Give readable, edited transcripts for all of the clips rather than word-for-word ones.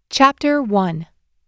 Chapter 1.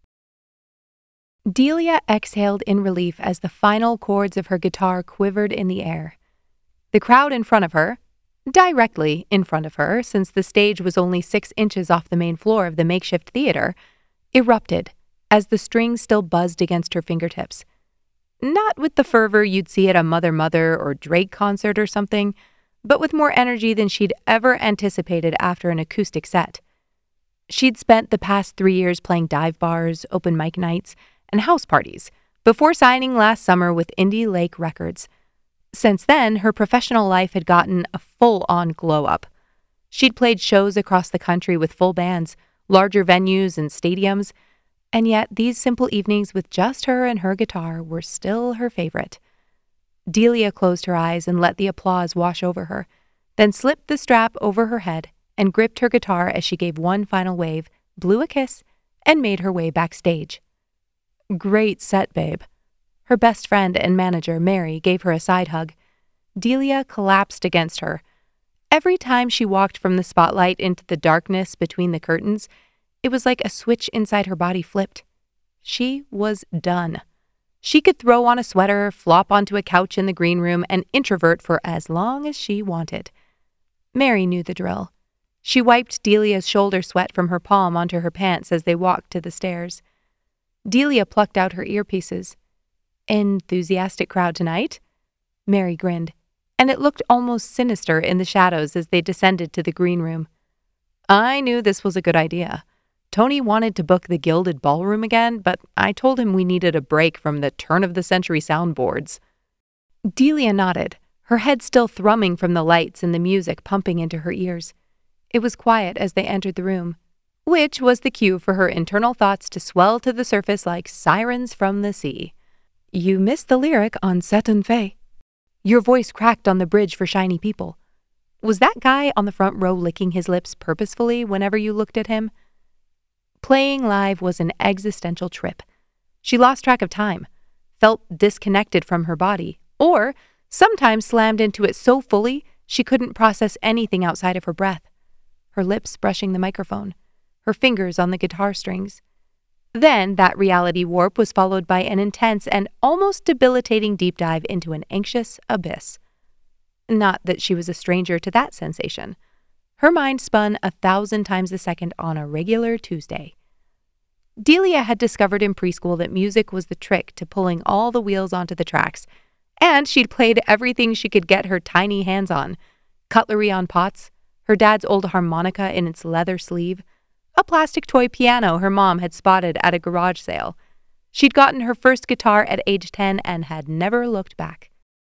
Delia exhaled in relief as the final chords of her guitar quivered in the air. The crowd in front of her, directly in front of her since the stage was only 6 inches off the main floor of the makeshift theater, erupted as the strings still buzzed against her fingertips. Not with the fervor you'd see at a Mother Mother or Drake concert or something, but with more energy than she'd ever anticipated after an acoustic set. She'd spent the past 3 years playing dive bars, open mic nights, and house parties before signing last summer with Indie Lake Records. Since then, her professional life had gotten a full-on glow-up. She'd played shows across the country with full bands, larger venues and stadiums, and yet these simple evenings with just her and her guitar were still her favorite. Delia closed her eyes and let the applause wash over her, then slipped the strap over her head and gripped her guitar as she gave one final wave, blew a kiss, and made her way backstage. "Great set, babe." Her best friend and manager, Mary, gave her a side hug. Delia collapsed against her. Every time she walked from the spotlight into the darkness between the curtains, it was like a switch inside her body flipped. She was done. She could throw on a sweater, flop onto a couch in the green room, and introvert for as long as she wanted. Mary knew the drill. She wiped Delia's shoulder sweat from her palm onto her pants as they walked to the stairs. Delia plucked out her earpieces. "Enthusiastic crowd tonight?" Mary grinned, and it looked almost sinister in the shadows as they descended to the green room. "I knew this was a good idea. Tony wanted to book the Gilded Ballroom again, but I told him we needed a break from the turn-of-the-century soundboards." Delia nodded, her head still thrumming from the lights and the music pumping into her ears. It was quiet as they entered the room, which was the cue for her internal thoughts to swell to the surface like sirens from the sea. "You missed the lyric on Set and Fay." Your voice cracked on the bridge for shiny people. Was that guy on the front row licking his lips purposefully whenever you looked at him? Playing live was an existential trip. She lost track of time, felt disconnected from her body, or sometimes slammed into it so fully she couldn't process anything outside of her breath. Her lips brushing the microphone, her fingers on the guitar strings. Then that reality warp was followed by an intense and almost debilitating deep dive into an anxious abyss. Not that she was a stranger to that sensation. Her mind spun 1,000 times a second on a regular Tuesday. Delia had discovered in preschool that music was the trick to pulling all the wheels onto the tracks, and she'd played everything she could get her tiny hands on. Cutlery on pots, her dad's old harmonica in its leather sleeve, a plastic toy piano her mom had spotted at a garage sale. She'd gotten her first guitar at age 10 and had never looked back.